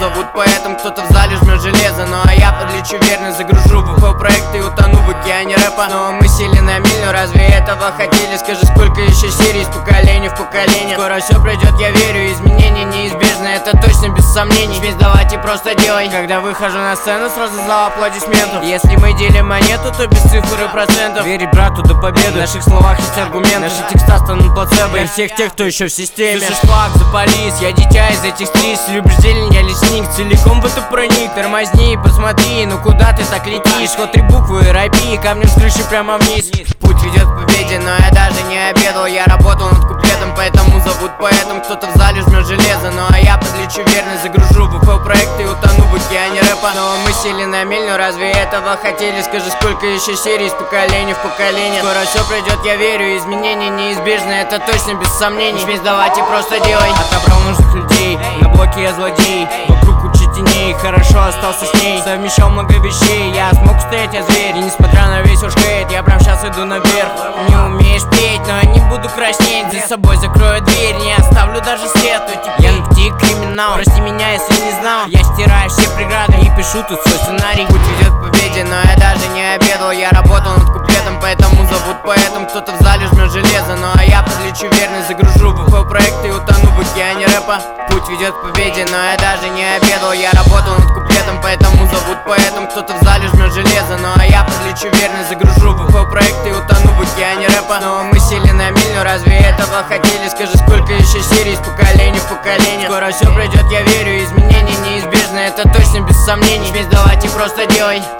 зовут поэтом, кто-то в зале жмет железо. Ну а я подлечу верно, загружу в ВП-проект и утону в океане рэпа. Но мы сели на миль, но разве этого хотели? Скажи, сколько еще серий из поколения в поколение? Скоро все пройдет, я верю, изменения неизбежны, это точно без сомнений. Смесь давать и просто делай. Когда выхожу на сцену, сразу зал аплодисментов. Если мы делим монету, то без цифр и процентов. Верить брату до победы, в наших словах есть аргумент. Наши текста станут плацебо для всех тех, кто еще в системе. Слышишь флаг, запались, я дитя из этих стрис. Любишь зелень, я лесник, целиком в это проник. Тормозни, посмотри, ну куда ты так летишь? Вот 3 буквы, рэпи, камнем с крыши прямо вниз. Путь ведет к победе, но я даже не обедал. Я работал над куплетом, поэтому зовут поэтом. Кто-то в зале жмет железо, ну а я подлечу верно, загружу в ВП-проект и утону в океане рэпа. Но мы сели на мель, но разве этого хотели? Скажи, сколько еще серий из поколения в поколение? Скоро все пройдет, я верю, изменения неизбежны, это точно без сомнений. Смесь давать и просто делай. Отобрал нужных людей, на блоке я злодей. Вокруг куча теней, хорошо остался с ней. Совмещал много вещей, я смог устоять, я зверь. И несмотря на весь уж хейт, я прям сейчас иду наверх. Не умеешь петь, но я не буду краснеть. За собой закрою дверь, не оставлю даже след. Я на пути криминал, прости меня, если не знал. Я стираю все преграды и пишу тут свой сценарий. Путь ведет к победе, но я даже не обедал. Я работал над куплетом, поэтому зовут поэтом. Кто-то в зале жмет железо, ну а я подлечу верно, загружу в ВП-проект и утону в океане рэпа. Путь ведет к победе, но я даже не обедал. Я работал над куплетом, поэтому зовут поэтом. Кто-то в зале жмет железо, ну а я подлечу верно, загружу в ВП-проект и утону в океане рэпа. Но мы сели на миль, но разве этого хотели? Скажи, сколько еще серий из поколения в поколение? Скоро все пройдет, я верю, изменения неизбежны, это точно без сомнений. Смесь давать и просто делай.